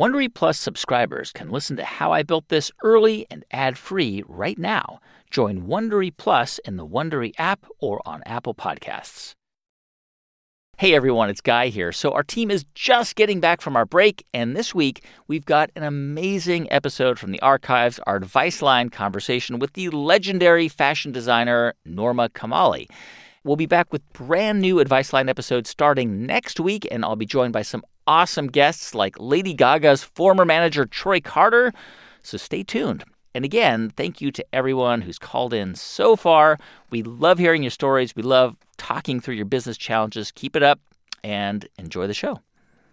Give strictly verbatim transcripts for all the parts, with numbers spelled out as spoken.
Wondery Plus subscribers can listen to How I Built This early and ad-free right now. Join Wondery Plus in the Wondery app or on Apple Podcasts. Hey everyone, it's Guy here. So our team is just getting back from our break, and this week we've got an amazing episode from the archives, our Advice Line conversation with the legendary fashion designer Norma Kamali. We'll be back with brand new Advice Line episodes starting next week, and I'll be joined by some awesome guests like Lady Gaga's former manager, Troy Carter. So stay tuned. And again, thank you to everyone who's called in so far. We love hearing your stories. We love talking through your business challenges. Keep it up and enjoy the show.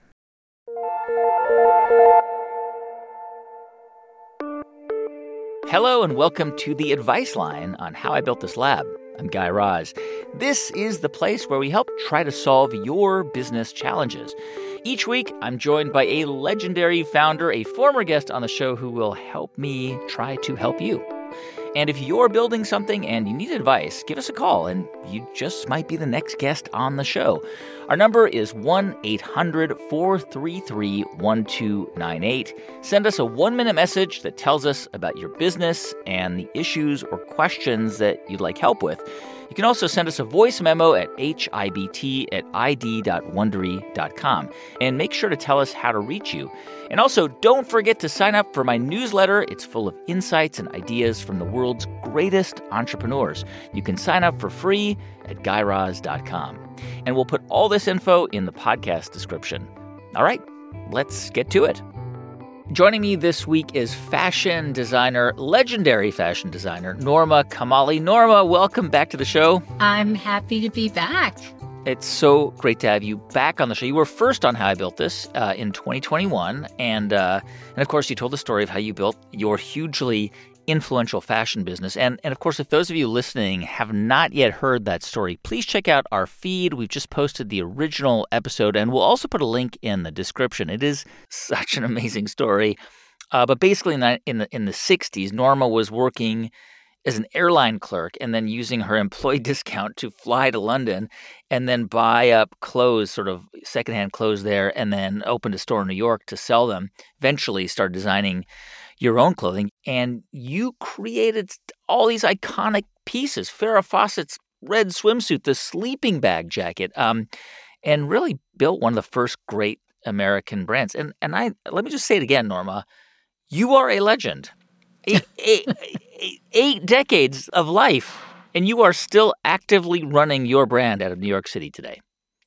Hello and welcome to the Advice Line on How I Built This Lab. I'm Guy Raz. This is the place where we help try to solve your business challenges. Each week, I'm joined by a legendary founder, a former guest on the show who will help me try to help you. And if you're building something and you need advice, give us a call and you just might be the next guest on the show. Our number is one eight hundred four three three one two nine eight. Send us a one-minute message that tells us about your business and the issues or questions that you'd like help with. You can also send us a voice memo at hibt at id dot wondery dot com. And make sure to tell us how to reach you. And also, don't forget to sign up for my newsletter. It's full of insights and ideas from the world's greatest entrepreneurs. You can sign up for free at guy raz dot com. And we'll put all this info in the podcast description. All right, let's get to it. Joining me this week is fashion designer, legendary fashion designer, Norma Kamali. Norma, welcome back to the show. I'm happy to be back. It's so great to have you back on the show. You were first on How I Built This uh, in twenty twenty-one. And, uh, and, of course, you told the story of how you built your hugely influential fashion business. And, and, of course, if those of you listening have not yet heard that story, please check out our feed. We've just posted the original episode, and we'll also put a link in the description. It is such an amazing story. Uh, but basically, in the, in the in the sixties, Norma was working as an airline clerk and then using her employee discount to fly to London and then buy up clothes, sort of secondhand clothes there, and then opened a store in New York to sell them. Eventually started designing your own clothing, and you created all these iconic pieces. Farrah Fawcett's red swimsuit, the sleeping bag jacket, um, and really built one of the first great American brands. And and I let me just say it again, Norma, you are a legend. Eight, eight, eight, eight decades of life, and you are still actively running your brand out of New York City today.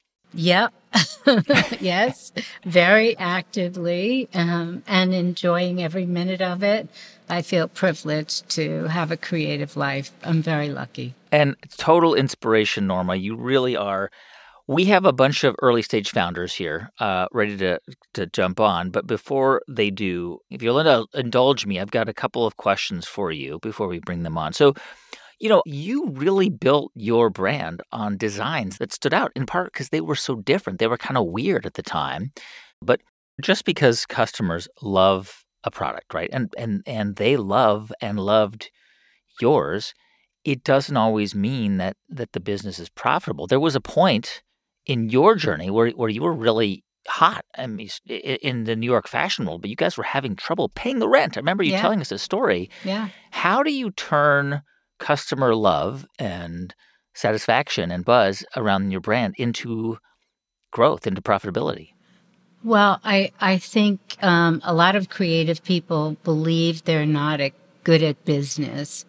Yep. Yes, very actively um, and enjoying every minute of it. I feel privileged to have a creative life. I'm very lucky. And total inspiration, Norma. You really are. We have a bunch of early stage founders here uh, ready to, to jump on. But before they do, if you'll indulge me, I've got a couple of questions for you before we bring them on. So, you know, you really built your brand on designs that stood out, in part because they were so different. They were kind of weird at the time. But just because customers love a product, right, and and and they love and loved yours, it doesn't always mean that that the business is profitable. There was a point in your journey where where you were really hot, I mean, in the New York fashion world, but you guys were having trouble paying the rent. I remember you Yeah. telling us a story. Yeah. How do you turn customer love and satisfaction and buzz around your brand into growth, into profitability? Well, I, I think um, a lot of creative people believe they're not a, good at business.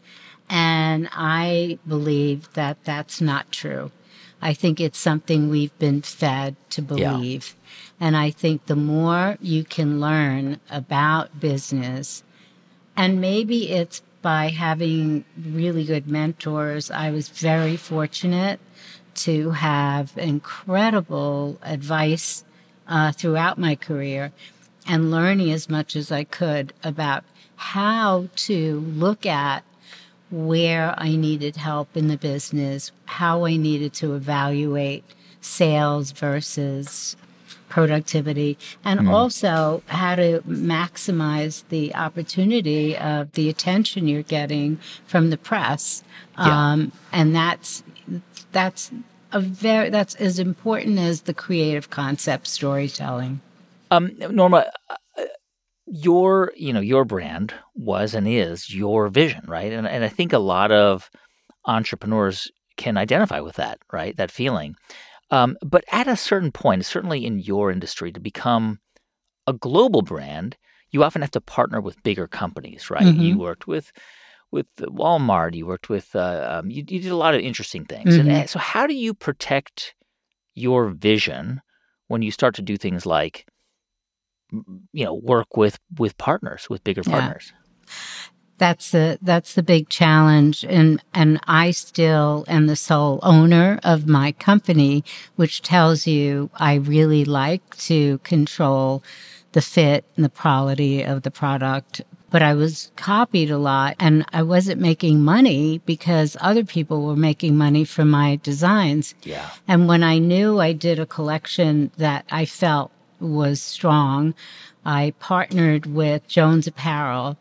And I believe that that's not true. I think it's something we've been fed to believe. Yeah. And I think the more you can learn about business, and maybe it's by having really good mentors. I was very fortunate to have incredible advice uh, throughout my career and learning as much as I could about how to look at where I needed help in the business, how I needed to evaluate sales versus productivity, and mm. also how to maximize the opportunity of the attention you're getting from the press. Yeah. Um, and that's that's a very that's as important as the creative concept storytelling. Um, Norma, your, you know, your brand was and is your vision, right? And and I think a lot of entrepreneurs can identify with that, right? That feeling. Um, but at a certain point, certainly in your industry, to become a global brand, you often have to partner with bigger companies, right? Mm-hmm. You worked with with Walmart, you worked with, uh, um, you, you did a lot of interesting things. Mm-hmm. And so, how do you protect your vision when you start to do things like, you know, work with with partners, with bigger Yeah. partners? That's the that's the big challenge, and and I still am the sole owner of my company, which tells you I really like to control the fit and the quality of the product. But I was copied a lot, and I wasn't making money because other people were making money from my designs. Yeah. And when I knew I did a collection that I felt was strong, I partnered with Jones Apparel.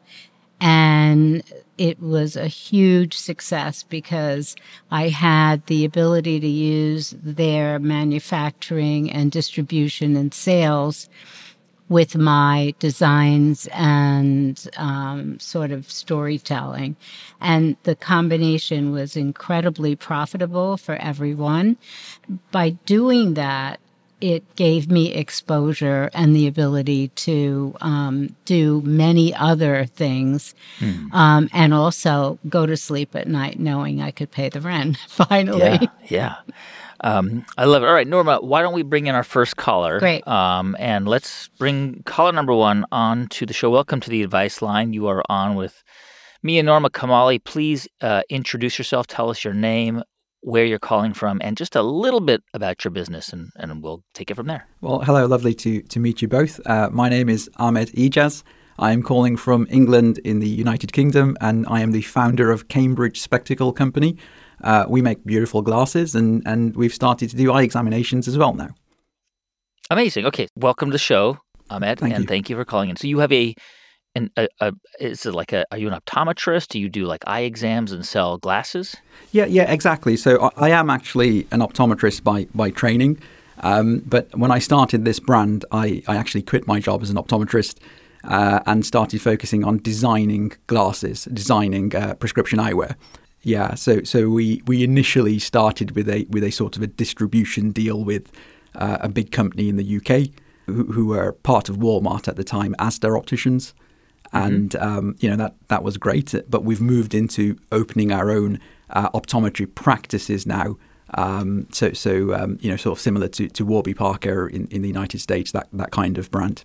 And it was a huge success because I had the ability to use their manufacturing and distribution and sales with my designs and um, sort of storytelling. And the combination was incredibly profitable for everyone. By doing that, it gave me exposure and the ability to um, do many other things, Hmm. um, and also go to sleep at night knowing I could pay the rent, finally. Yeah, yeah. Um, I love it. All right, Norma, why don't we bring in our first caller? Great. Um, and let's bring caller number one on to the show. Welcome to the Advice Line. You are on with me and Norma Kamali. Please uh, introduce yourself. Tell us your name, where you're calling from, and just a little bit about your business, and, and we'll take it from there. Well, hello, lovely to, to meet you both. Uh, my name is Ahmed Ijaz. I am calling from England in the United Kingdom, and I am the founder of Cambridge Spectacle Company. Uh, we make beautiful glasses, and, and we've started to do eye examinations as well now. Amazing. Okay, welcome to the show, Ahmed, Thank and you. thank you for calling in. So you have a, an, a, a, is it like a, are you an optometrist? Do you do like eye exams and sell glasses? Yeah, yeah, exactly. So I, I am actually an optometrist by, by training. Um, but when I started this brand, I, I actually quit my job as an optometrist uh, and started focusing on designing glasses, designing uh, prescription eyewear. Yeah, so so we, we initially started with a with a sort of a distribution deal with uh, a big company in the U K who, who were part of Walmart at the time, Asda Opticians, and mm-hmm. um, you know that that was great. But we've moved into opening our own uh, optometry practices now. Um, so so um, you know sort of similar to, to Warby Parker in, in the United States, that that kind of brand.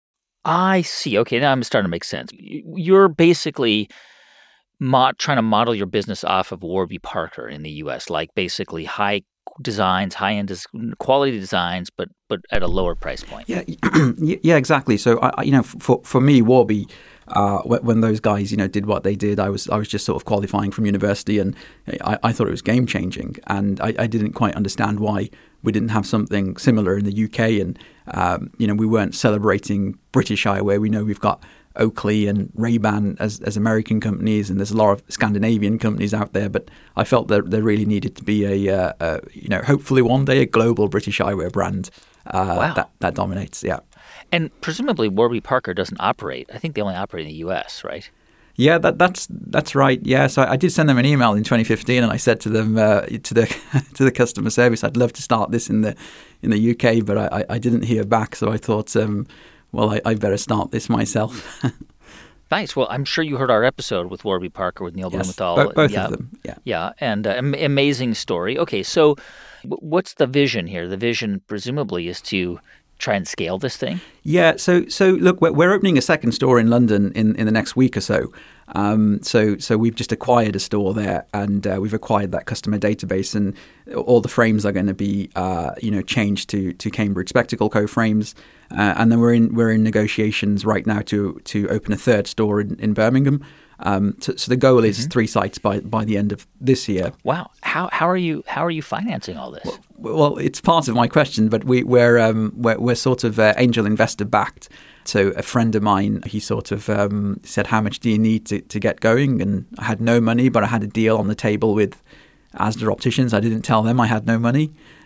I see. Okay, now I'm starting to make sense. You're basically Mod, trying to model your business off of Warby Parker in the U S, like basically high designs, high-end des- quality designs, but but at a lower price point. Yeah, yeah, exactly. So I, you know, for for me, Warby, uh, when those guys, you know, did what they did, I was I was just sort of qualifying from university, and I, I thought it was game changing, and I, I didn't quite understand why we didn't have something similar in the U K, and um, you know, we weren't celebrating British eyewear. We know we've got Oakley and Ray-Ban as, as American companies, and there's a lot of Scandinavian companies out there, but I felt that there really needed to be a, uh, a you know, hopefully one day a global British eyewear brand uh, wow. that, that dominates, yeah. And presumably Warby Parker doesn't operate. I think they only operate in the U S, right? Yeah, that, that's that's right. Yeah, so I, I did send them an email in twenty fifteen, and I said to them uh, to the to the customer service, I'd love to start this in the in the U K, but I, I didn't hear back, so I thought, um, well, I, I better start this myself. Nice. Well, I'm sure you heard our episode with Warby Parker with Neil yes, Blumenthal. Bo- both yeah. of them. Yeah. Yeah, and uh, am- amazing story. Okay, so w- what's the vision here? The vision presumably is to try and scale this thing? Yeah, so so look, we're, we're opening a second store in London in, in the next week or so. Um, so so we've just acquired a store there, and uh, we've acquired that customer database, and all the frames are going to be uh, you know changed to to Cambridge Spectacle Co frames, uh, and then we're in we're in negotiations right now to to open a third store in, in Birmingham. Um, so, so the goal is mm-hmm. three sites by by the end of this year. Wow, how how are you how are you financing all this? Well, well it's part of my question, but we, we're um, we're we're sort of uh, angel investor backed. So a friend of mine, he sort of um, said, how much do you need to, to get going? And I had no money, but I had a deal on the table with Asda Opticians. I didn't tell them I had no money.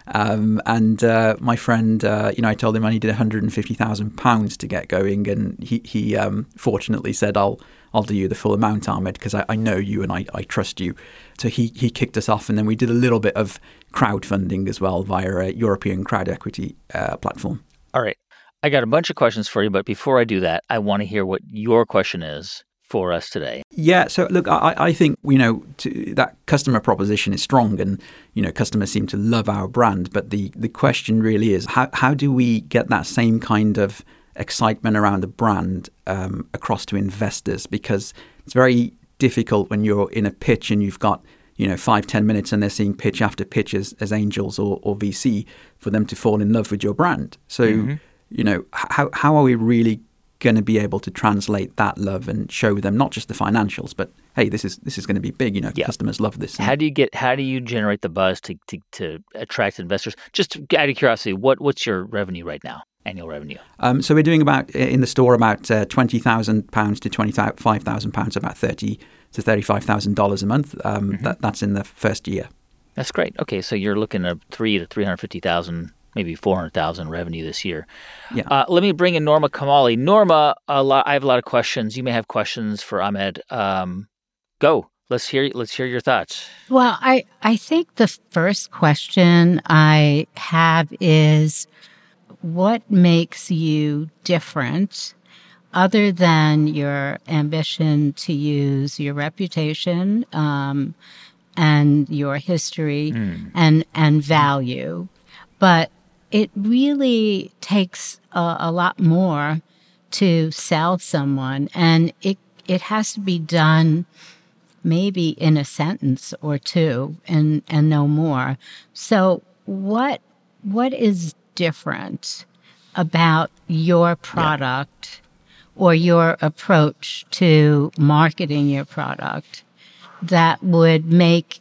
Um, and uh, my friend, uh, you know, I told him I needed one hundred fifty thousand pounds to get going, and he he um, fortunately said, "I'll I'll do you the full amount, Ahmed, because I, I know you and I, I trust you." So he he kicked us off, and then we did a little bit of crowdfunding as well via a European crowd equity uh, platform. All right. I got a bunch of questions for you, but before I do that, I want to hear what your question is for us today. Yeah, so look, I, I think, you know, to, that customer proposition is strong, and, you know, customers seem to love our brand. But the, the question really is, how, how do we get that same kind of excitement around the brand um, across to investors? Because it's very difficult when you're in a pitch and you've got, you know, five, ten minutes and they're seeing pitch after pitch as, as angels or, or V C for them to fall in love with your brand. So, mm-hmm. you know, how how are we really going to be able to translate that love and show them not just the financials, but hey, this is this is going to be big. You know, yeah. Customers love this. How do you get? How do you generate the buzz to to, to attract investors? Just out of curiosity, what what's your revenue right now? Annual revenue? Um, so we're doing about in the store about uh, twenty thousand pounds to twenty five thousand pounds, about thirty to thirty five thousand dollars a month. Um, mm-hmm. that, that's in the first year. That's great. Okay, so you're looking at three to three hundred fifty thousand. Maybe four hundred thousand revenue this year. Yeah. Uh, let me bring in Norma Kamali. Norma, a lot, I have a lot of questions. You may have questions for Ahmed. Um, go. Let's hear. Let's hear your thoughts. Well, I I think the first question I have is, what makes you different, other than your ambition to use your reputation um, and your history mm. and and value, but it really takes a, a lot more to sell someone, and it it has to be done maybe in a sentence or two and, and no more. So what what is different about your product yeah. or your approach to marketing your product that would make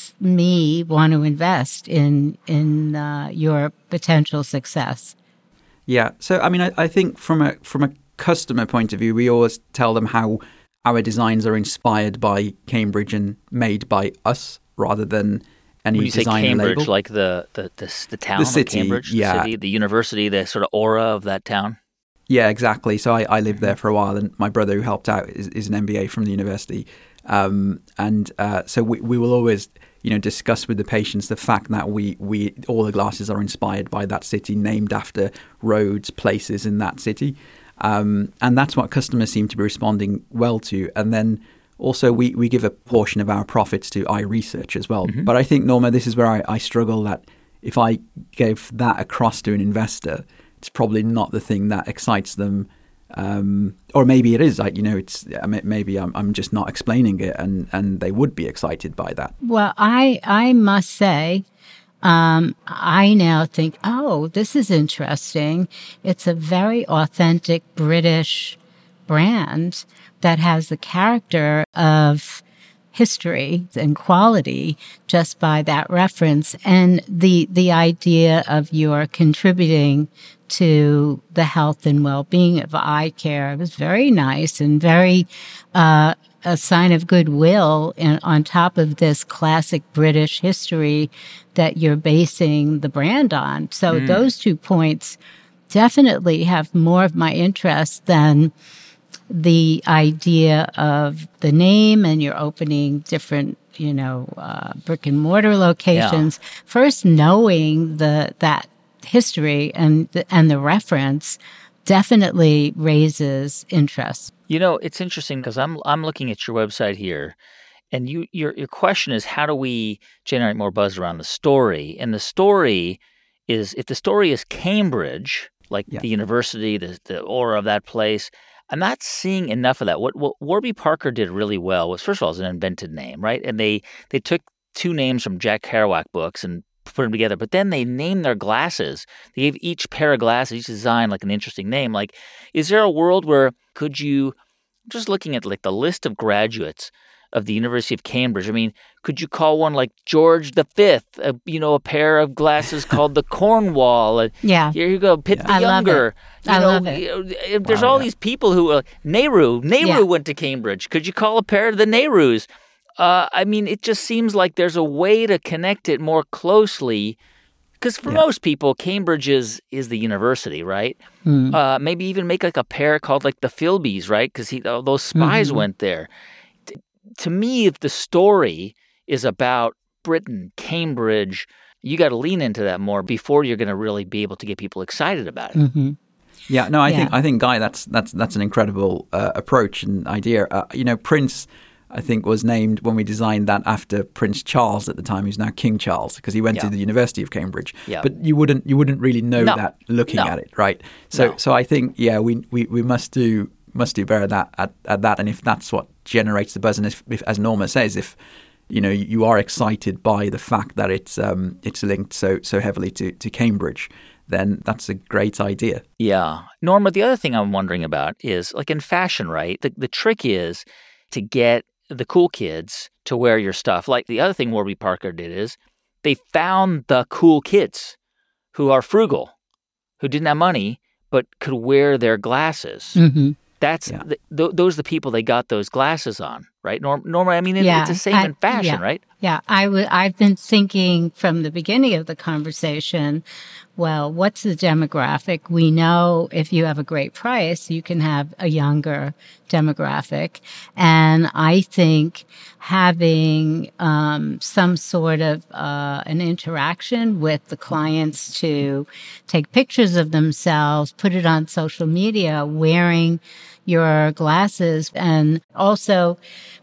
me want to invest in in uh, your potential success? Yeah. So, I mean, I, I think from a from a customer point of view, we always tell them how our designs are inspired by Cambridge and made by us rather than any when you design say Cambridge, label. like the, the, the, the town the city, of Cambridge, yeah. the city, the university, the sort of aura of that town? Yeah, exactly. So I, I lived there for a while, and my brother who helped out is, is an M B A from the university. Um, and uh, so we, we will always, you know, discuss with the patients the fact that we, we all the glasses are inspired by that city, named after roads, places in that city. Um, and that's what customers seem to be responding well to. And then also we, we give a portion of our profits to iResearch as well. Mm-hmm. But I think, Norma, this is where I, I struggle that if I gave that across to an investor, it's probably not the thing that excites them. Um, or maybe it is, like, you know, it's maybe I'm, I'm just not explaining it, and, and they would be excited by that. Well, I I must say, um, I now think, oh, this is interesting. It's a very authentic British brand that has the character of history and quality just by that reference, and the the idea of your contributing to the health and well-being of eye care. It was very nice and very uh, a sign of goodwill, and on top of this classic British history that you're basing the brand on. So mm. those two points definitely have more of my interest than the idea of the name, and you're opening different, you know, uh, brick and mortar locations. Yeah. First, knowing the that history and the, and the reference definitely raises interest. You know, it's interesting because I'm I'm looking at your website here, and you your your question is, how do we generate more buzz around the story? And the story is, if the story is Cambridge, like yeah. the university, the the aura of that place, I'm not seeing enough of that. What what Warby Parker did really well was, first of all, it's an invented name, right? And they they took two names from Jack Kerouac books and put them together, but then they named their glasses. They gave each pair of glasses, each design, like an interesting name. Like, is there a world where could you, just looking at like the list of graduates of the University of Cambridge, I mean, could you call one like George the Fifth, a, you know, a pair of glasses called the Cornwall? Uh, yeah. Here you go, Pitt yeah. the Younger. I You know, love it. You know, there's wow, all yeah. these people who, uh, Nehru, Nehru yeah. went to Cambridge. Could you call a pair of the Nehrus? Uh, I mean, it just seems like there's a way to connect it more closely Because for Yeah. most people, Cambridge is is the university, right? Mm. Uh, maybe even make like a pair called like the Philbys, right? Because those spies Mhm. went there. T- to me, if the story is about Britain, Cambridge, you got to lean into that more before you're going to really be able to get people excited about it. Mm-hmm. Yeah, no, I Yeah. think I think Guy, that's that's that's an incredible uh, approach and idea. Uh, you know, Prince, I think, was named when we designed that after Prince Charles at the time, who's now King Charles, because he went Yeah. to the University of Cambridge. Yeah. But you wouldn't you wouldn't really know No. that looking No. at it, right? So No. so I think yeah, we, we, we must do must do better at that at, at that, and if that's what generates the buzz, and if, if as Norma says, if you know you are excited by the fact that it's um it's linked so so heavily to to Cambridge, then that's a great idea. Yeah. Norma, the other thing I'm wondering about is like in fashion, right? The, the trick is to get the cool kids to wear your stuff. Like the other thing Warby Parker did is they found the cool kids who are frugal, who didn't have money, but could wear their glasses. Mm-hmm. That's Yeah. the, th- those are the people they got those glasses on, right? Norm, Norma, I mean, it, Yeah, it's the same I- in fashion, yeah. right? Yeah, I w- I've been thinking from the beginning of the conversation, well, what's the demographic? We know if you have a great price, you can have a younger demographic. And I think having um, some sort of uh, an interaction with the clients to take pictures of themselves, put it on social media, wearing your glasses, and also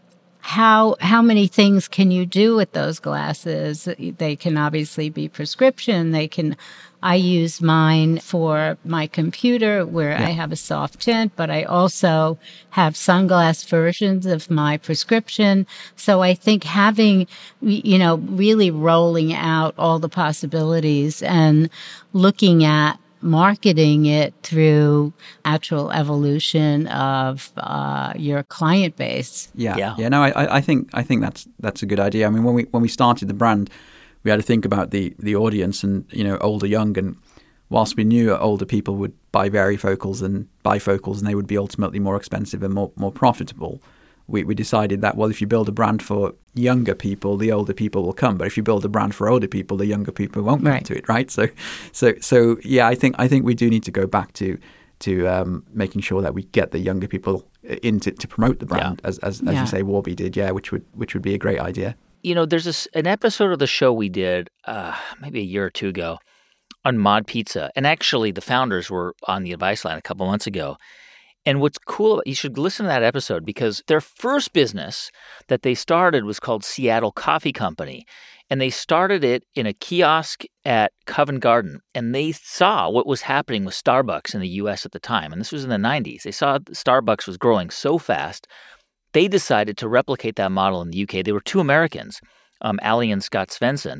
how how many things can you do with those glasses? They can obviously be prescription. They can. I use mine for my computer where I have a soft tint, but I also have sunglass versions of my prescription. So I think having, you know, really rolling out all the possibilities and looking at marketing it through natural evolution of uh, your client base. Yeah, Yeah. yeah. No, I, I think I think that's that's a good idea. I mean, when we when we started the brand, we had to think about the the audience and you know old or young. And whilst we knew older people would buy varifocals and bifocals, and they would be ultimately more expensive and more more profitable, we we decided that well, if you build a brand for younger people, the older people will come. But if you build a brand for older people, the younger people won't come Right. to it, right? So, so so yeah, I think I think we do need to go back to to um, making sure that we get the younger people in to, to promote the brand, as as, as Yeah. you say, Warby did, yeah, which would which would be a great idea. You know, there's this, an episode of the show we did uh, maybe a year or two ago on Mod Pizza. And actually, the founders were on the advice line a couple months ago. And what's cool, you should listen to that episode because their first business that they started was called Seattle Coffee Company. And they started it in a kiosk at Covent Garden. And they saw what was happening with Starbucks in the U S at the time. And this was in the nineties. They saw Starbucks was growing so fast. They decided to replicate that model in the U K. They were two Americans, um, Ali and Scott Svensson.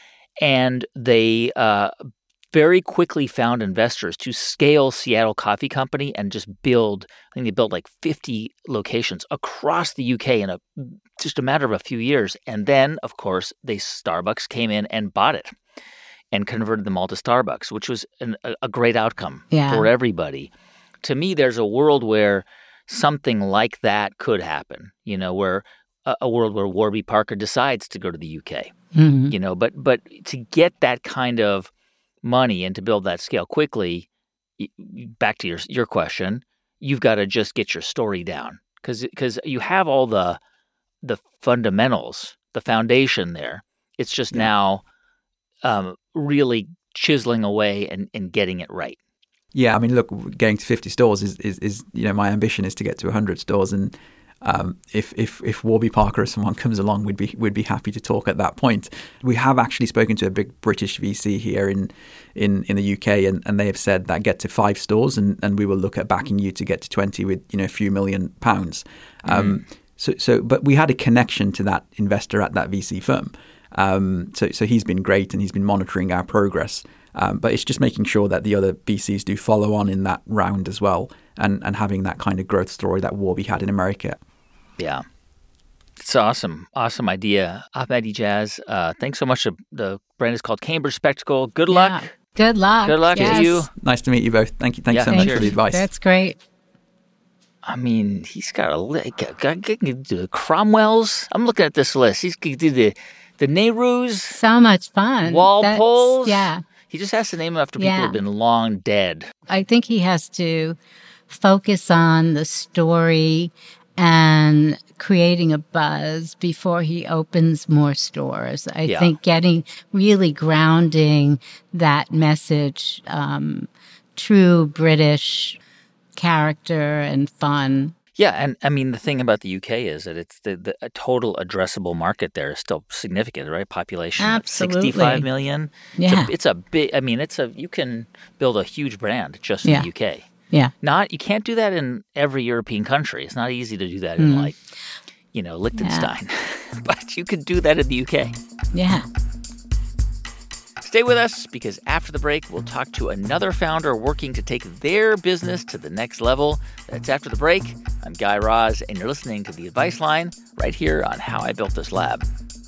And they uh, very quickly found investors to scale Seattle Coffee Company and just build, I think they built like fifty locations across the U K in a just a matter of a few years. And then, of course, they Starbucks came in and bought it and converted them all to Starbucks, which was an, a, a great outcome Yeah. for everybody. To me, there's a world where something like that could happen, you know, where a, a world where Warby Parker decides to go to the U K, Mhm. you know, but but to get that kind of money and to build that scale quickly, y- y- back to your your question, you've got to just get your story down because because you have all the the fundamentals, the foundation there. It's just Yeah. now um, really chiseling away and, and getting it right. Yeah, I mean, look, getting to fifty stores is, is, is you know, my ambition is to get to one hundred stores, and um, if if if Warby Parker or someone comes along, we'd be we'd be happy to talk at that point. We have actually spoken to a big British V C here in in, in the U K, and, and they have said that get to five stores, and, and we will look at backing you to get to twenty with you know a few million pounds. Um, so so, but we had a connection to that investor at that V C firm. Um, so so he's been great, and he's been monitoring our progress. Um, but it's just making sure that the other V Cs do follow on in that round as well, and, and having that kind of growth story that Warby had in America. Yeah. It's awesome. Awesome idea. Ahmed Ijaz, uh, thanks so much. The brand is called Cambridge Spectacle. Good luck. Yeah. Good luck. Good luck Yes. to you. Nice to meet you both. Thank you. Thank Yeah, you so much cheers. for the advice. That's great. I mean, he's got a li- got, got, got, got the Cromwells. I'm looking at this list. He's going to do the the Nehrus, So much fun. Walpoles. That's, yeah. He just has to name them after people Yeah. who have been long dead. I think he has to focus on the story and creating a buzz before he opens more stores. I Yeah. think getting really grounding that message, um, true British character and fun. Yeah, and I mean, the thing about the U K is that it's the, the a total addressable market there is still significant, right? Population of Absolutely. sixty-five million. Yeah. It's a, it's a big, I mean, it's a, you can build a huge brand just in Yeah. the U K. Yeah. Not, you can't do that in every European country. It's not easy to do that in like, you know, Liechtenstein. But you could do that in the U K. Yeah. Stay with us because after the break, we'll talk to another founder working to take their business to the next level. That's after the break. I'm Guy Raz, and you're listening to The Advice Line right here on How I Built This Lab.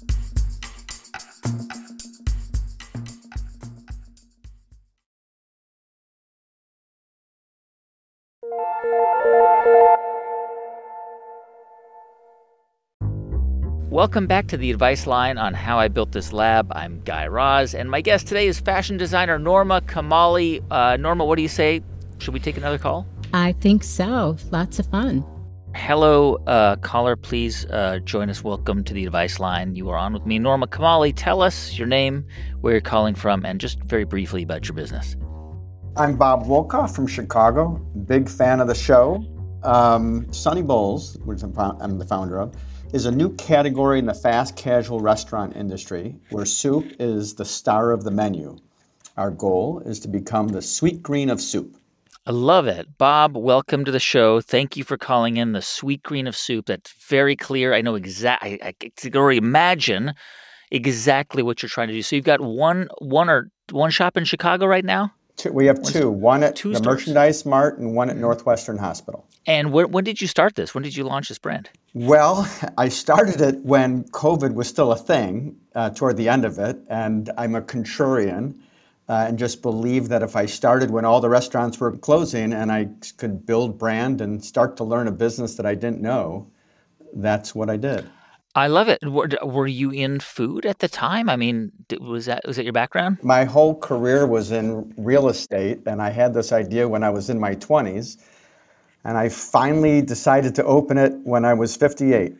Welcome back to The Advice Line on How I Built This Lab. I'm Guy Raz, and my guest today is fashion designer Norma Kamali. Uh, Norma, what do you say? Should we take another call? I think so. Lots of fun. Hello, uh, caller. Please uh, join us. Welcome to The Advice Line. You are on with me, Norma Kamali. Tell us your name, where you're calling from, and just very briefly about your business. I'm Bob Wolkoff from Chicago. Big fan of the show. Um, Sunny Bowls, which I'm, fo- I'm the founder of, is a new category in the fast casual restaurant industry where soup is the star of the menu. Our goal is to become the sweet green of soup. I love it. Bob, welcome to the show. Thank you for calling in the sweet green of soup. That's very clear. I know exactly, I, I can already imagine exactly what you're trying to do. So you've got one, one or one shop in Chicago right now? Two, we have two, one at two the stores. Merchandise Mart and one at Northwestern Hospital. And when, when did you start this? When did you launch this brand? Well, I started it when COVID was still a thing, uh, toward the end of it, and I'm a contrarian uh, and just believed that if I started when all the restaurants were closing and I could build brand and start to learn a business that I didn't know, that's what I did. I love it. Were, were you in food at the time? I mean, did- was that was that your background? My whole career was in real estate, and I had this idea when I was in my twenties, and I finally decided to open it when I was fifty-eight.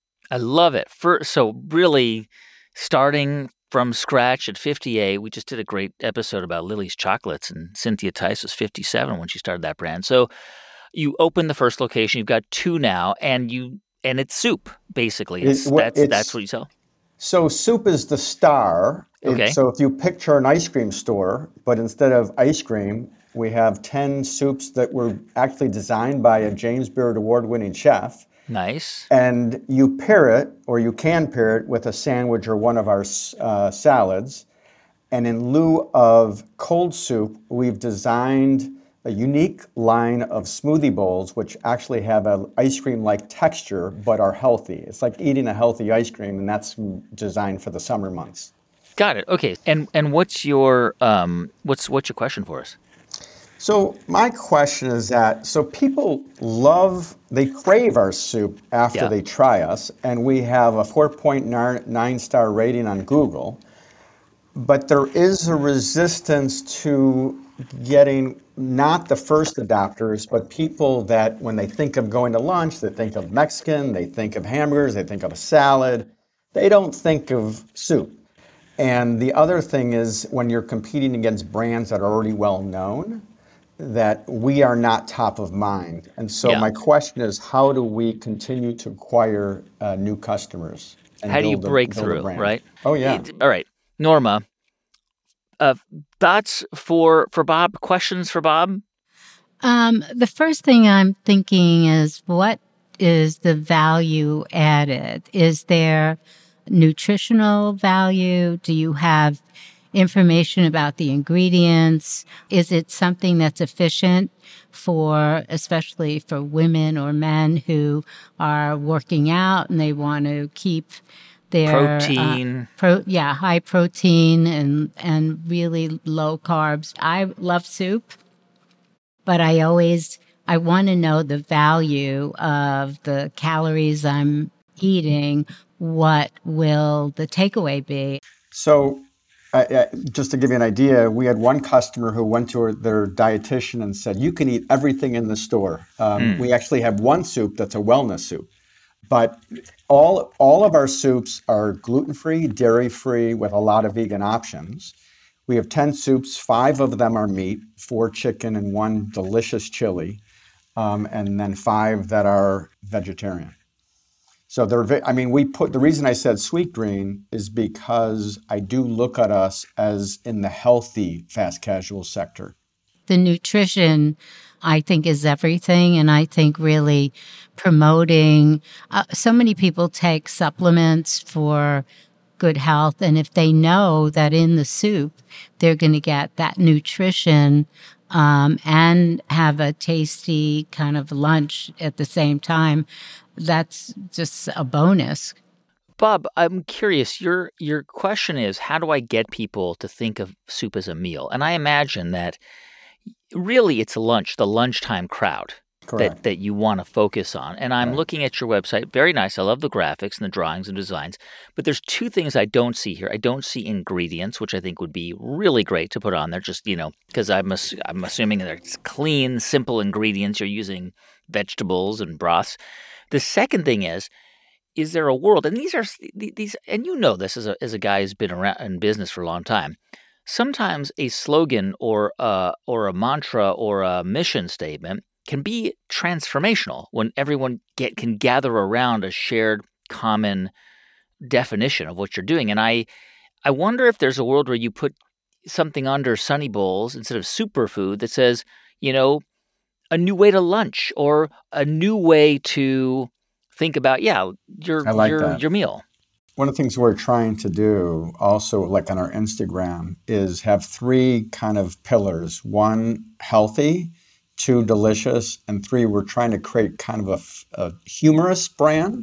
I love it. For, so really starting from scratch at fifty-eight, we just did a great episode about Lily's Chocolates, and Cynthia Tice was fifty-seven when she started that brand. So you opened the first location. You've got two now, and you and it's soup, basically. It's, It- well, that's, it's- that's what you sell. So soup is the star. It- Okay. So if you picture an ice cream store, but instead of ice cream, we have ten soups that were actually designed by a James Beard award-winning chef. Nice. And you pair it, or you can pair it with a sandwich or one of our uh, salads. And in lieu of cold soup, we've designed a unique line of smoothie bowls, which actually have an ice cream-like texture, but are healthy. It's like eating a healthy ice cream, and that's designed for the summer months. Got it. Okay. And and what's your um what's what's your question for us? So my question is that, so people love, they crave our soup after Yeah. they try us, and we have a four point nine star rating on Google, but there is a resistance to getting not the first adopters, but people that when they think of going to lunch, they think of Mexican, they think of hamburgers, they think of a salad, they don't think of soup. And the other thing is when you're competing against brands that are already well known, that we are not top of mind. And so Yeah. my question is, how do we continue to acquire uh, new customers? And How do you build a- break build a through, brand? right? Oh, yeah. It- all right. Norma, uh, thoughts for for Bob? Questions for Bob? Um, the first thing I'm thinking is, what is the value added? Is there nutritional value? Do you have information about the ingredients? Is it something that's efficient for, especially for women or men who are working out and they want to keep their uh, Protein. pro, yeah, high protein and and really low carbs. I love soup, but I always I want to know the value of the calories I'm eating. What will the takeaway be? So, uh, uh, just to give you an idea, we had one customer who went to her, their dietitian and said, "You can eat everything in the store." Um, Mm. We actually have one soup that's a wellness soup, but all all of our soups are gluten-free, dairy-free, with a lot of vegan options. We have ten soups. Five of them are meat, four chicken, and one delicious chili, um, and then five that are vegetarian. So they're, ve- I mean, we put, the reason I said Sweetgreen is because I do look at us as in the healthy fast casual sector. The nutrition, I think, is everything. And I think really promoting, uh, so many people take supplements for good health. And if they know that in the soup, they're going to get that nutrition um, and have a tasty kind of lunch at the same time, that's just a bonus. Bob, I'm curious. Your your question is, how do I get people to think of soup as a meal? And I imagine that really it's lunch, the lunchtime crowd Correct. that, that you want to focus on. And I'm Right. looking at your website. Very nice. I love the graphics and the drawings and designs. But there's two things I don't see here. I don't see ingredients, which I think would be really great to put on there, just, you know, because I'm, ass- I'm assuming they're clean, simple ingredients. You're using vegetables and broths. The second thing is, is there a world, and these are these, and you know this as a as a guy who's been around in business for a long time. Sometimes a slogan or a, or a mantra or a mission statement can be transformational when everyone get can gather around a shared common definition of what you're doing. And I I wonder if there's a world where you put something under Sunny Bowls instead of superfood that says, you know, a new way to lunch or a new way to think about, yeah, your I like your that. your meal. One of the things we're trying to do also, like on our Instagram, is have three kind of pillars. One, healthy, two, delicious, and three, we're trying to create kind of a, f- a humorous brand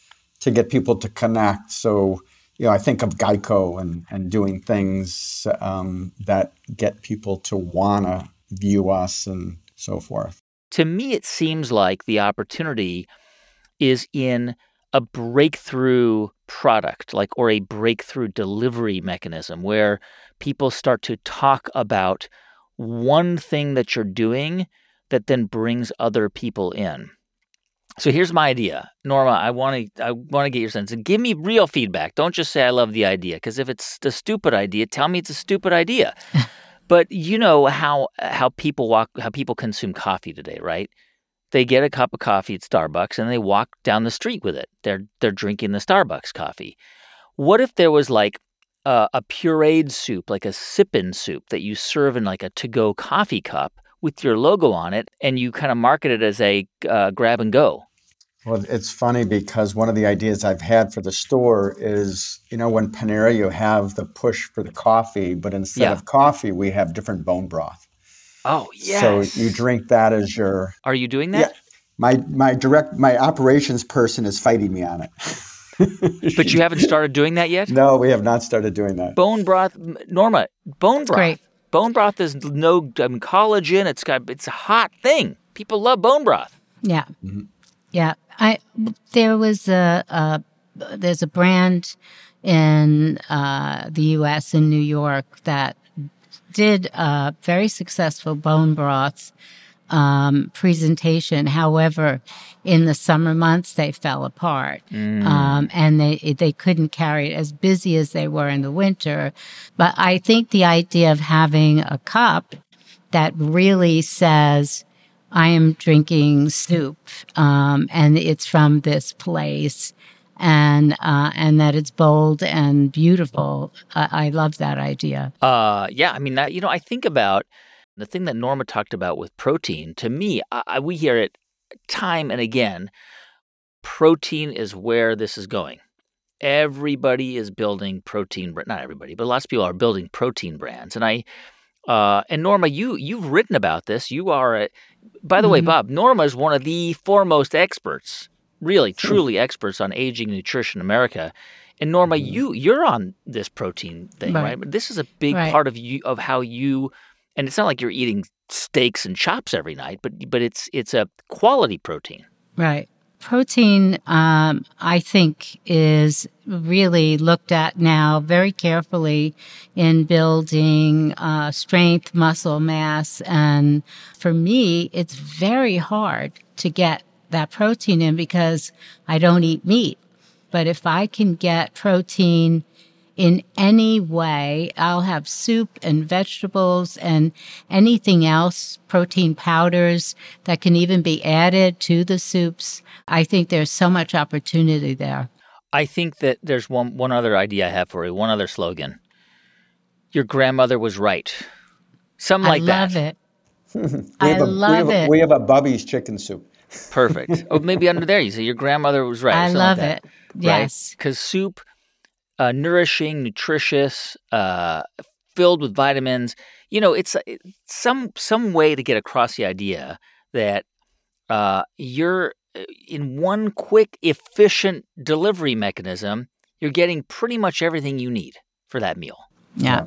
to get people to connect. So, you know, I think of Geico and, and doing things um, that get people to want to view us and so forth. To me, it seems like the opportunity is in a breakthrough product, like, or a breakthrough delivery mechanism where people start to talk about one thing that you're doing that then brings other people in. So here's my idea. Norma, I want to I want to get your sense. And give me real feedback. Don't just say I love the idea, because if it's a stupid idea, tell me it's a stupid idea. But you know how how people walk how people consume coffee today, right? They get a cup of coffee at Starbucks and they walk down the street with it. They're they're drinking the Starbucks coffee. What if there was like a, a pureed soup, like a sip-in soup that you serve in like a to-go coffee cup with your logo on it, and you kind of market it as a uh, grab and go? Well, it's funny because one of the ideas I've had for the store is, you know, when Panera, you have the push for the coffee, but instead Yeah. of coffee, we have different bone broth. Oh, yes. So you drink that as your, Are you doing yeah, that? my, my direct, my operations person is fighting me on it. But you haven't started doing that yet? No, we have not started doing that. Bone broth, Norma, bone broth. great. Bone broth is no I mean, collagen. It's got it's a hot thing. People love bone broth. Yeah. Yeah. I there was a, a there's a brand in uh, the U S in New York that did a very successful bone broth um, presentation. However, in the summer months they fell apart, um, and they they couldn't carry it as busy as they were in the winter. But I think the idea of having a cup that really says, I am drinking soup, um, and it's from this place, and uh, and that it's bold and beautiful. I, I love that idea. Uh, yeah, I mean, that, you know, I think about the thing that Norma talked about with protein. To me, I, I, we hear it time and again. Protein is where this is going. Everybody is building protein, not everybody, but lots of people are building protein brands. And I, uh, and Norma, you you've written about this. You are, a, by the mm-hmm. way, Bob, Norma is one of the foremost experts, really, truly experts on aging nutrition in America. And Norma, mm-hmm. you you're on this protein thing, right? Right. But this is a big right. part of you of how you And it's not like you're eating steaks and chops every night, but but it's it's a quality protein. Right. Protein, um, I think, is really looked at now very carefully in building uh, strength, muscle mass. And for me, it's very hard to get that protein in because I don't eat meat. But if I can get protein in any way, I'll have soup and vegetables and anything else, protein powders that can even be added to the soups. I think there's so much opportunity there. I think that there's one one other idea I have for you, one other slogan. Your grandmother was right. Something like I love that. it. I a, love we have it. A, we have a Bubby's chicken soup. Perfect. Oh, maybe under there you say your grandmother was right. I love like it. Yes. Because soup, uh, nourishing, nutritious, uh, filled with vitamins. You know, it's, it's some some way to get across the idea that uh, you're in one quick, efficient delivery mechanism, you're getting pretty much everything you need for that meal. Yeah.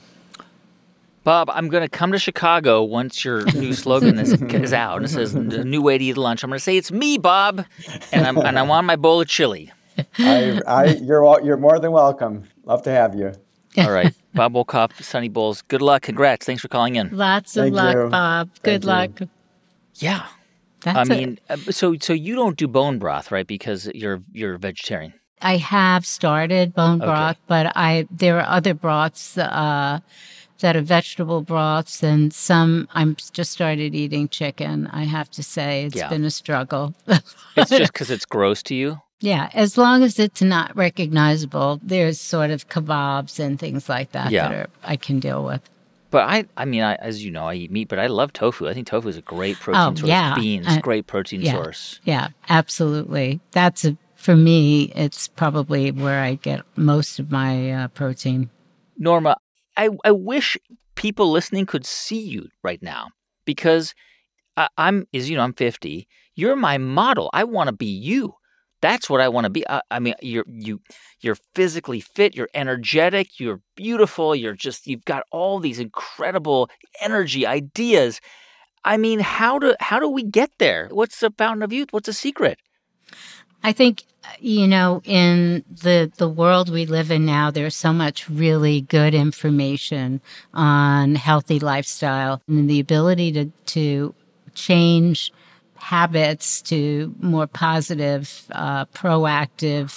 Bob, I'm going to come to Chicago once your new slogan is, is out and it says a new way to eat lunch. I'm going to say it's me, Bob, and I'm and I want my bowl of chili. I, I, you're all, you're more than welcome. Love to have you. All right, Bob Wolkoff, Sunny Bowls. Good luck. Congrats. Thanks for calling in. Lots of Thank luck, you. Bob. Good Thank luck. Yeah, That's I it. mean, uh, so so you don't do bone broth, right? Because you're you're a vegetarian. I have started bone Okay. broth, but I there are other broths uh, that are vegetable broths, and some I'm just started eating chicken. I have to say, it's Yeah. been a struggle. It's just because it's gross to you. Yeah, as long as it's not recognizable, there's sort of kebabs and things like that Yeah. that are, I can deal with. But I, I mean, I, as you know, I eat meat, but I love tofu. I think tofu is a great protein Oh, source. yeah. Beans, I- great protein yeah. source. Yeah, absolutely. That's a, for me, it's probably where I get most of my uh, protein. Norma, I, I wish people listening could see you right now because I, I'm, as you know, I'm fifty. You're my model. I want to be you. That's what I want to be. I, I mean, you're you, you're physically fit. You're energetic. You're beautiful. You're just, you've got all these incredible energy, ideas. I mean, how do how do we get there? What's the fountain of youth? What's the secret? I think, you know, in the the world we live in now, there's so much really good information on healthy lifestyle and the ability to to change habits to more positive, uh, proactive,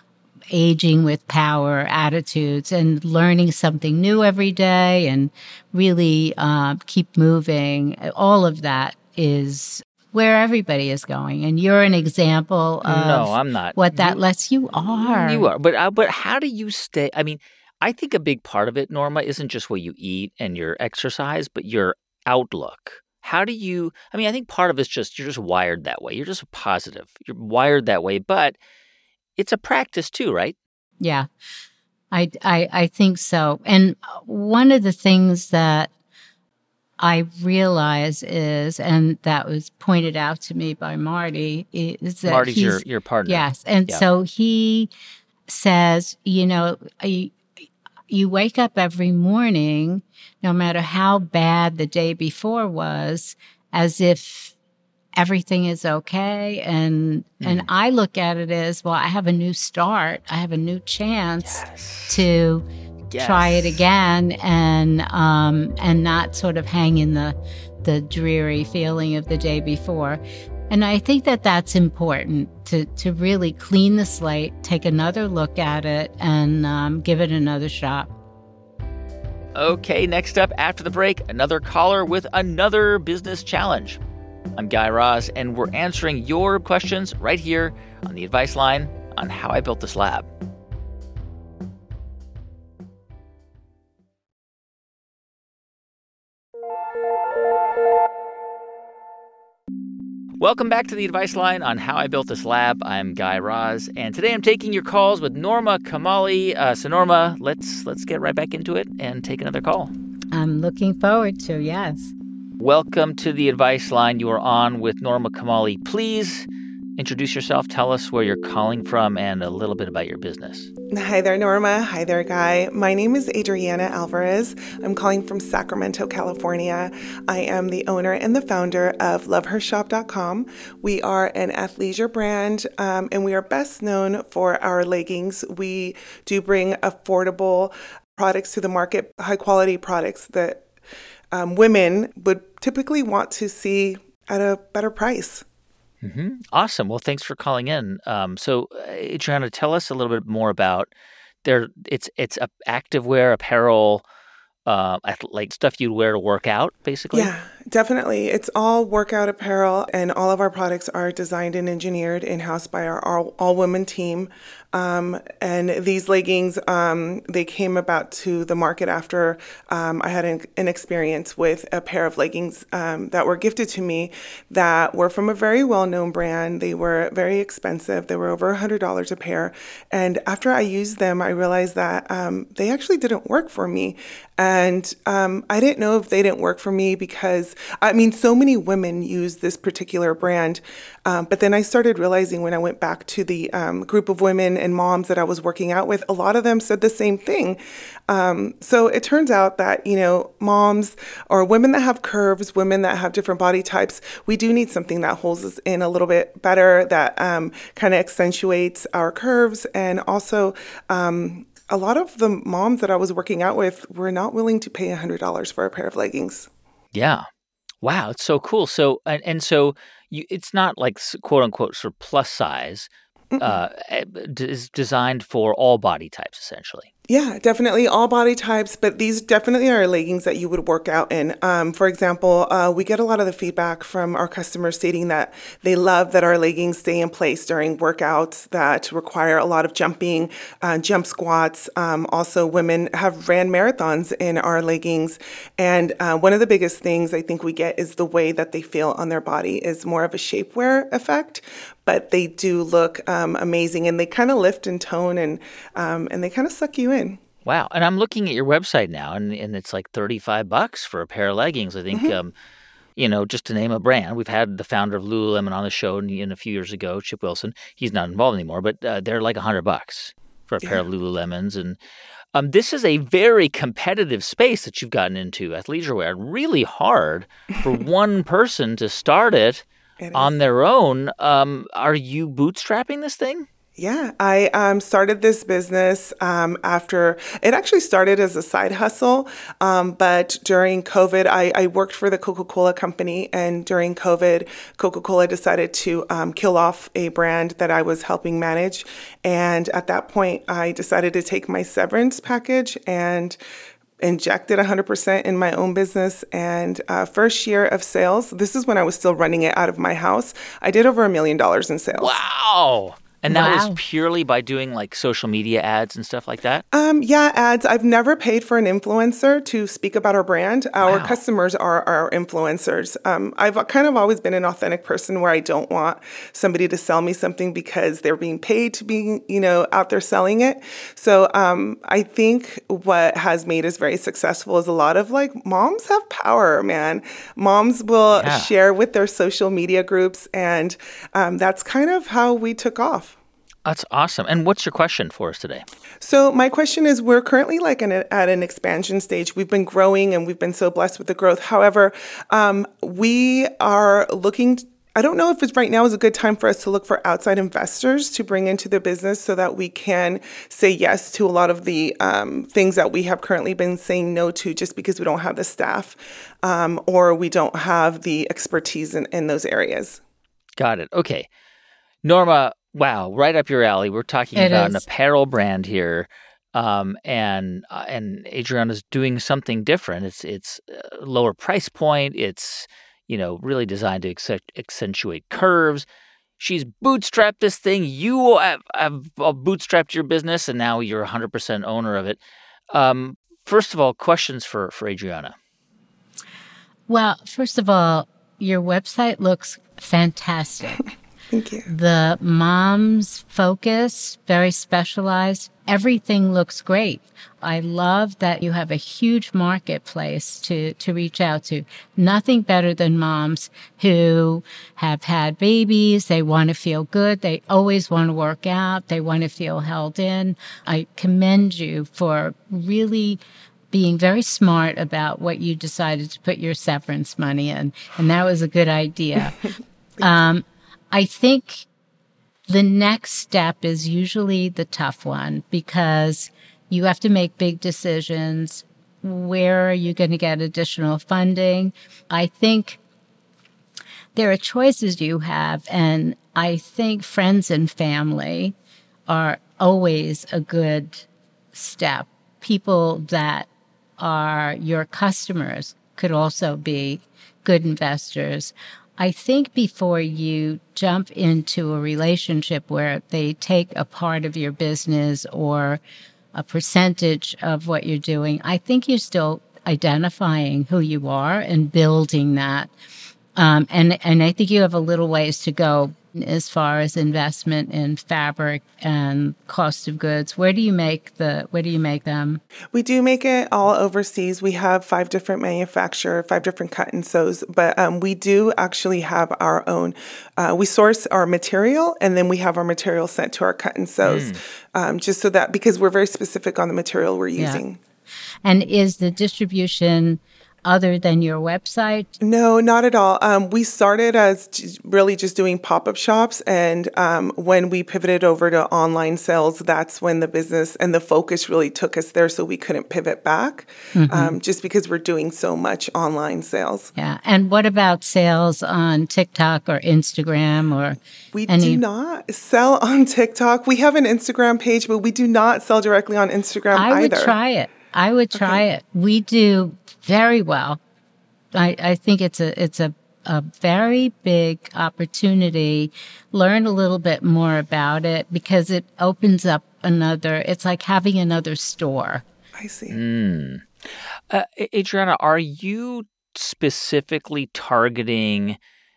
aging with power attitudes and learning something new every day and really uh, keep moving. All of that is where everybody is going. And you're an example of No, I'm not. what that You- lets you are. You are, but uh, but how do you stay? I mean, I think a big part of it, Norma, isn't just what you eat and your exercise, but your outlook. How do you? I mean, I think part of it's just you're just wired that way. You're just positive. You're wired that way, but it's a practice too, right? Yeah, I, I, I think so. And one of the things that I realize is, and that was pointed out to me by Marty, is that Marty's your he's- your partner. Yes. And Yeah. so he says, you know, you, you wake up every morning, no matter how bad the day before was, as if everything is okay. And and I look at it as, well, I have a new start. I have a new chance to Yes. try it again and um, and not sort of hang in the the dreary feeling of the day before. And I think that that's important to, to really clean the slate, take another look at it, and um, give it another shot. Okay, next up after the break, another caller with another business challenge. I'm Guy Raz, and we're answering your questions right here on the Advice Line on How I Built This Lab. Welcome back to the Advice Line on How I Built This Lab. I'm Guy Raz, and today I'm taking your calls with Norma Kamali. Uh, so Norma, let's let's get right back into it and take another call. I'm looking forward to, yes. Welcome to the Advice Line. You are on with Norma Kamali. Please introduce yourself. Tell us where you're calling from and a little bit about your business. Hi there, Norma. Hi there, Guy. My name is Adriana Alvarez. I'm calling from Sacramento, California. I am the owner and the founder of love her shop dot com. We are an athleisure brand, um, and we are best known for our leggings. We do bring affordable products to the market, high-quality products that um, women would typically want to see at a better price. Mm-hmm. Awesome. Well, thanks for calling in. Um, so, Adriana, tell us a little bit more about their. It's it's a activewear, apparel, uh, like stuff you'd wear to work out, basically. Yeah, definitely. It's all workout apparel, and all of our products are designed and engineered in-house by our all, all-women team. Um, and these leggings, um, they came about to the market after um, I had an, an experience with a pair of leggings um, that were gifted to me that were from a very well-known brand. They were very expensive. They were over one hundred dollars a pair. And after I used them, I realized that um, they actually didn't work for me. And um, I didn't know if they didn't work for me because, I mean, so many women use this particular brand. Um, but then I started realizing when I went back to the um, group of women and moms that I was working out with, a lot of them said the same thing. Um, so it turns out that, you know, moms or women that have curves, women that have different body types, we do need something that holds us in a little bit better, that um, kind of accentuates our curves. And also, um, a lot of the moms that I was working out with were not willing to pay one hundred dollars for a pair of leggings. Yeah. Wow. It's so cool. So, and, and so you, it's not like quote unquote sort of plus size. Uh, is designed for all body types, essentially. Yeah, definitely all body types, but these definitely are leggings that you would work out in. Um, for example, uh, we get a lot of the feedback from our customers stating that they love that our leggings stay in place during workouts that require a lot of jumping, uh, jump squats. Um, also, women have ran marathons in our leggings. And uh, one of the biggest things I think we get is the way that they feel on their body is more of a shapewear effect. But they do look um, amazing, and they kind of lift and tone, and um, and they kind of suck you in. Wow. And I'm looking at your website now, and, and it's like thirty-five bucks for a pair of leggings. I think, mm-hmm. um, you know, just to name a brand, we've had the founder of Lululemon on the show in a few years ago, Chip Wilson. He's not involved anymore, but uh, they're like one hundred bucks for a yeah. pair of Lululemons. And um, this is a very competitive space that you've gotten into, athleisure wear. Really hard for one person to start it. On their own. Um, are you bootstrapping this thing? Yeah, I um, started this business um, after, it actually started as a side hustle, um, but during COVID, I, I worked for the Coca-Cola company, and during COVID, Coca-Cola decided to um, kill off a brand that I was helping manage, and at that point, I decided to take my severance package and injected one hundred percent in my own business. And uh, first year of sales, this is when I was still running it out of my house, I did over a million dollars in sales. Wow. And that wow. was purely by doing like social media ads and stuff like that? Um, yeah, ads. I've never paid for an influencer to speak about our brand. Our wow. customers are our influencers. Um, I've kind of always been an authentic person where I don't want somebody to sell me something because they're being paid to be, you know, out there selling it. So um, I think what has made us very successful is a lot of like moms have power, man. Moms will yeah. share with their social media groups, and um, that's kind of how we took off. That's awesome. And what's your question for us today? So my question is, we're currently like an, at an expansion stage. We've been growing and we've been so blessed with the growth. However, um, we are looking, I don't know if it's right now is a good time for us to look for outside investors to bring into the business so that we can say yes to a lot of the um, things that we have currently been saying no to just because we don't have the staff um, or we don't have the expertise in, in those areas. Got it. Okay. Norma, wow, right up your alley. We're talking it about is. an apparel brand here, um, and uh, and Adriana's doing something different. It's it's a lower price point. It's you know really designed to acc- accentuate curves. She's bootstrapped this thing. You have, have bootstrapped your business, and now you're one hundred percent owner of it. Um, first of all, questions for for Adriana. Well, first of all, your website looks fantastic. Thank you. The mom's focus, very specialized. Everything looks great. I love that you have a huge marketplace to, to reach out to. Nothing better than moms who have had babies. They want to feel good. They always want to work out. They want to feel held in. I commend you for really being very smart about what you decided to put your severance money in. And that was a good idea. um, I think the next step is usually the tough one because you have to make big decisions. Where are you going to get additional funding? I think there are choices you have, and I think friends and family are always a good step. People that are your customers could also be good investors. I think before you jump into a relationship where they take a part of your business or a percentage of what you're doing, I think you're still identifying who you are and building that. Um, and, and I think you have a little ways to go as far as investment in fabric and cost of goods. Where do you make the, where do you make them? We do make it all overseas. We have five different manufacturers, five different cut and sews, but um, we do actually have our own. Uh, we source our material and then we have our material sent to our cut and sews, mm. um, just so that, because we're very specific on the material we're using. Yeah. And is the distribution other than your website? No, not at all. Um, we started as j- really just doing pop-up shops. And um, when we pivoted over to online sales, that's when the business and the focus really took us there. So we couldn't pivot back mm-hmm. um, just because we're doing so much online sales. Yeah. And what about sales on TikTok or Instagram or We any... do not sell on TikTok. We have an Instagram page, but we do not sell directly on Instagram I either. would try it. I would try okay. it. We do very well. I, I think it's a it's a, a very big opportunity. Learn a little bit more about it because it opens up another, it's like having another store. I see. Mm. Uh, Adriana, are you specifically targeting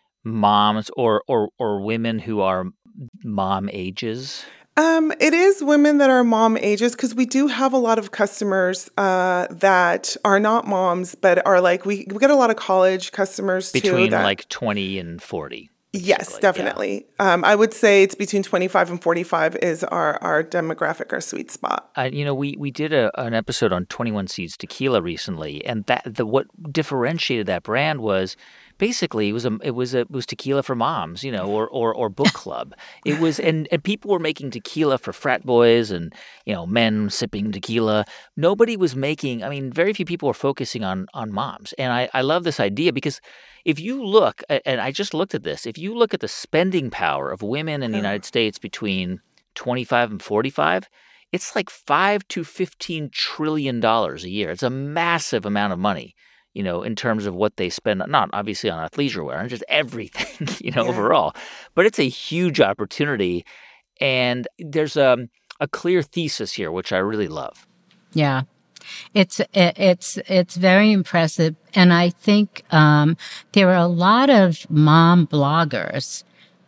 moms or, or, or women who are mom ages? Um, it is women that are mom ages because we do have a lot of customers uh, that are not moms, but are like, we, we get a lot of college customers between too. Between like twenty and forty. Yes, definitely. Yeah. Um, I would say it's between twenty-five and forty-five is our, our demographic, our sweet spot. Uh, you know, we, we did a, an episode on twenty-one Seeds Tequila recently, and that the what differentiated that brand was basically it was a it was a it was tequila for moms, you know, or or, or book club. It was and, and people were making tequila for frat boys and, you know, men sipping tequila. Nobody was making. I mean, very few people were focusing on on moms, and I, I love this idea because if you look, and I just looked at this, if you look at the spending power of women in the United States between twenty-five and forty-five, it's like five to fifteen trillion dollars a year. It's a massive amount of money, you know, in terms of what they spend, not obviously on athleisure wear, and just everything, you know, yeah. overall. But it's a huge opportunity, and there's a, a clear thesis here, which I really love. Yeah. It's it's it's very impressive, and I think um, there are a lot of mom bloggers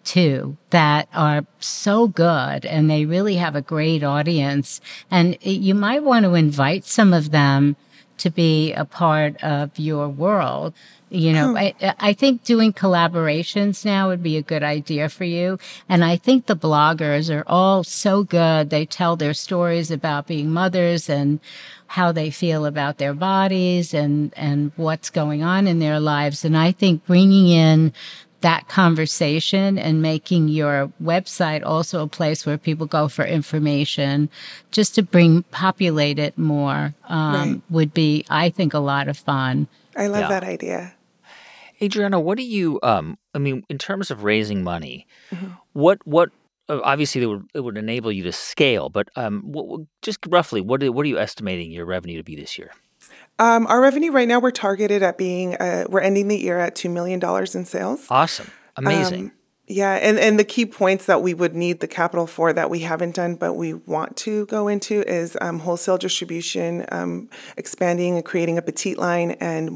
too that are so good, and they really have a great audience. And you might want to invite some of them to be a part of your world. You know, I, I think doing collaborations now would be a good idea for you. And I think the bloggers are all so good. They tell their stories about being mothers and how they feel about their bodies and, and what's going on in their lives. And I think bringing in that conversation and making your website also a place where people go for information just to bring, populate it more um, right. would be, I think, a lot of fun. I love yeah. that idea. Adriana, what do you, um, I mean, in terms of raising money, mm-hmm. what, what, uh, obviously it would, it would enable you to scale, but um, what, just roughly, what, what are you estimating your revenue to be this year? Um, our revenue right now, we're targeted at being, uh, we're ending the year at two million dollars in sales. Awesome. Amazing. Um, yeah. And, and the key points that we would need the capital for that we haven't done, but we want to go into is um, wholesale distribution, um, expanding and creating a petite line and more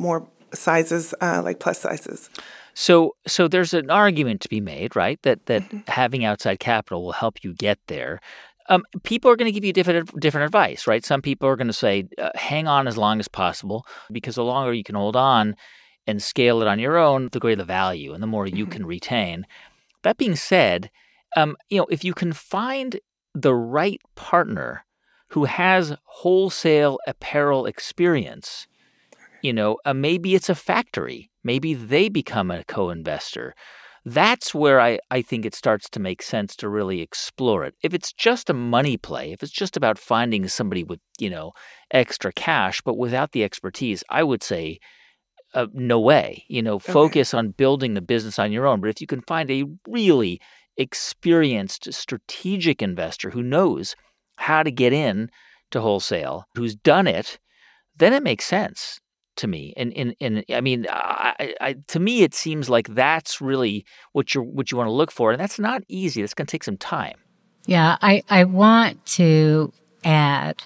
sizes, uh, like plus sizes. So so there's an argument to be made, right, that that Mm-hmm. having outside capital will help you get there. Um, people are going to give you different different advice, right? Some people are going to say, uh, hang on as long as possible, because the longer you can hold on and scale it on your own, the greater the value and the more you Mm-hmm. can retain. That being said, um, you know, if you can find the right partner who has wholesale apparel experience, you know, uh, maybe it's a factory. Maybe they become a co-investor. That's where I, I think it starts to make sense to really explore it. If it's just a money play, if it's just about finding somebody with, you know, extra cash, but without the expertise, I would say uh, no way. You know, Okay. focus on building the business on your own. But if you can find a really experienced strategic investor who knows how to get in to wholesale, who's done it, then it makes sense to me. And and, and I mean, I, I, to me, it seems like that's really what you what you want to look for, and that's not easy. That's going to take some time. Yeah, I, I want to add,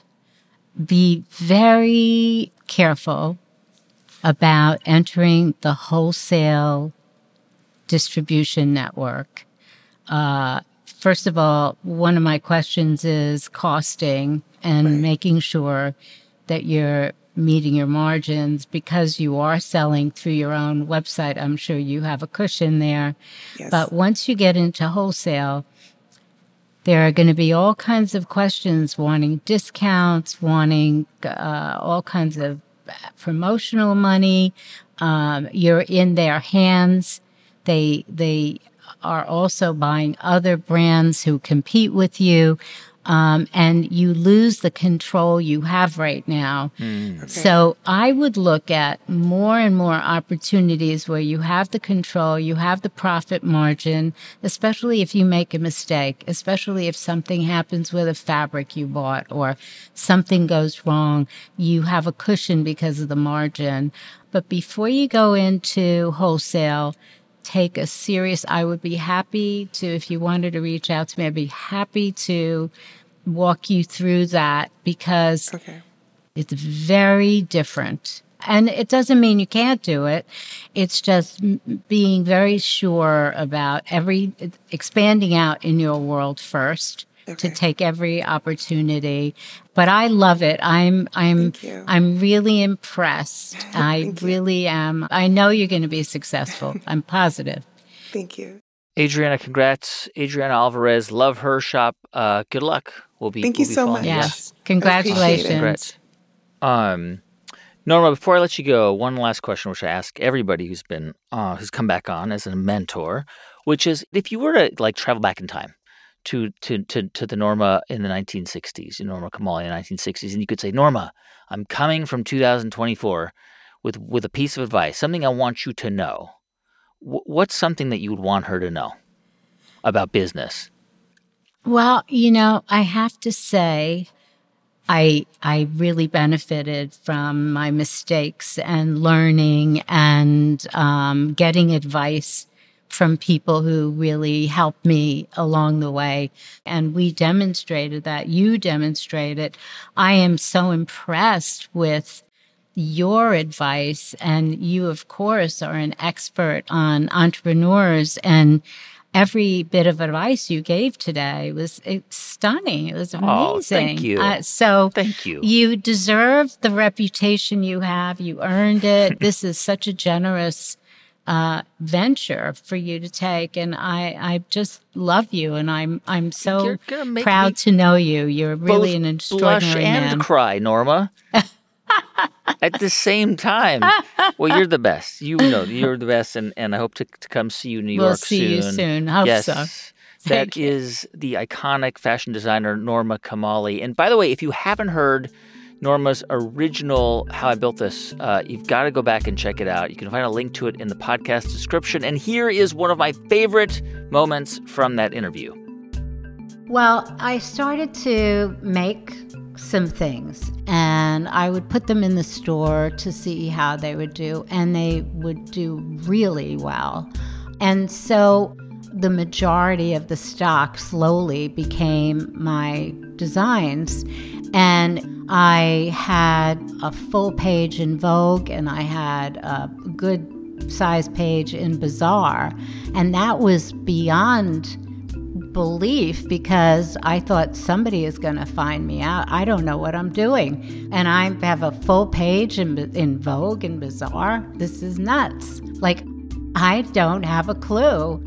be very careful about entering the wholesale distribution network. Uh, first of all, one of my questions is costing and Right. making sure that you're meeting your margins, because you are selling through your own website. I'm sure you have a cushion there. Yes. But once you get into wholesale, there are going to be all kinds of questions, wanting discounts, wanting uh, all kinds of promotional money. Um, you're in their hands. They they are also buying other brands who compete with you, um, and you lose the control you have right now. So I would look at more and more opportunities where you have the control, you have the profit margin, especially if you make a mistake, especially if something happens with a fabric you bought or something goes wrong, you have a cushion because of the margin. But before you go into wholesale, take a serious, I would be happy to, if you wanted to reach out to me, I'd be happy to walk you through that, because Okay. it's very different. And it doesn't mean you can't do it. It's just m- being very sure about every, expanding out in your world first to Okay. take every opportunity. But I love it. I'm, I'm, Thank you. I'm really impressed. I Thank you. really am. I know you're going to be successful. I'm positive. Thank you. Adriana, congrats. Adriana Alvarez, love her shop. Uh, good luck. We'll be. Thank we'll you be so following much. you. Yes. appreciate it. Congratulations. Congrats. Um, Norma, before I let you go, one last question, which I ask everybody who's been uh, who's come back on as a mentor, which is, if you were to like travel back in time to to to to the Norma in the nineteen sixties, Norma Kamali in the nineteen sixties, and you could say, Norma, I'm coming from two thousand twenty-four with with a piece of advice, something I want you to know. W- what's something that you would want her to know about business? Well, you know, I have to say, I I really benefited from my mistakes and learning and um, getting advice from people who really helped me along the way. And we demonstrated that. You demonstrated. I am so impressed with your advice. And you, of course, are an expert on entrepreneurs, and every bit of advice you gave today was it's stunning. It was amazing. Oh, thank you. Uh, so Thank you. you deserve the reputation you have. You earned it. This is such a generous uh, venture for you to take, and I, I just love you, and I'm I'm so You're gonna make proud me to know you. You're really both an blush extraordinary and man. cry, Norma. At the same time. Well, you're the best. You know, you're the best, and, and I hope to, to come see you in New We'll York see soon. you soon. Hope yes. so. That Thank you. is the iconic fashion designer Norma Kamali. And by the way, if you haven't heard Norma's original How I Built This, uh, you've got to go back and check it out. You can find a link to it in the podcast description. And here is one of my favorite moments from that interview. Well, I started to make some things, and I would put them in the store to see how they would do, and they would do really well. And so the majority of the stock slowly became my designs. And I had a full page in Vogue, and I had a good size page in Bazaar. And that was beyond belief, because I thought somebody is going to find me out. I don't know what I'm doing. And I have a full page in, in Vogue and Bazaar. This is nuts. Like, I don't have a clue.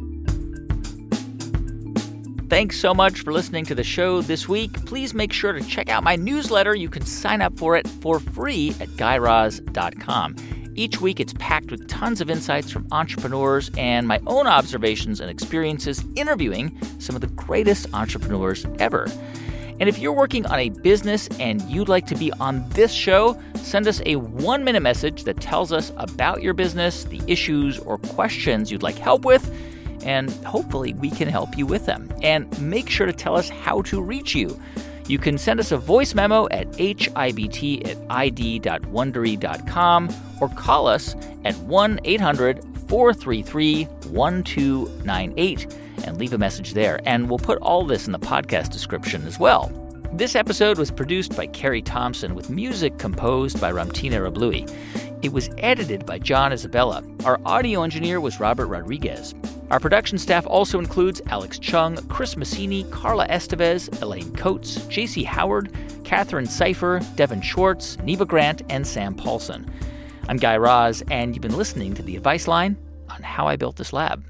Thanks so much for listening to the show this week. Please make sure to check out my newsletter. You can sign up for it for free at guy raz dot com. Each week, it's packed with tons of insights from entrepreneurs and my own observations and experiences interviewing some of the greatest entrepreneurs ever. And if you're working on a business and you'd like to be on this show, send us a one-minute message that tells us about your business, the issues or questions you'd like help with, and hopefully we can help you with them. And make sure to tell us how to reach you. You can send us a voice memo at hibt at id dot wondery dot com or call us at one eight hundred four three three one two nine eight and leave a message there. And we'll put all this in the podcast description as well. This episode was produced by Carrie Thompson with music composed by Ramtina Rablui. It was edited by John Isabella. Our audio engineer was Robert Rodriguez. Our production staff also includes Alex Chung, Chris Massini, Carla Estevez, Elaine Coates, J C Howard, Catherine Seifer, Devin Schwartz, Neva Grant, and Sam Paulson. I'm Guy Raz, and you've been listening to The Advice Line on How I Built This Lab.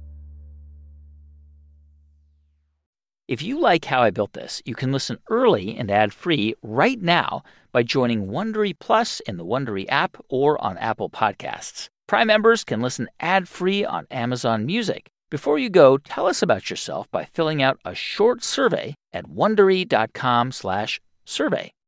If you like How I Built This, you can listen early and ad-free right now by joining Wondery Plus in the Wondery app or on Apple Podcasts. Prime members can listen ad-free on Amazon Music. Before you go, tell us about yourself by filling out a short survey at wondery dot com slash survey.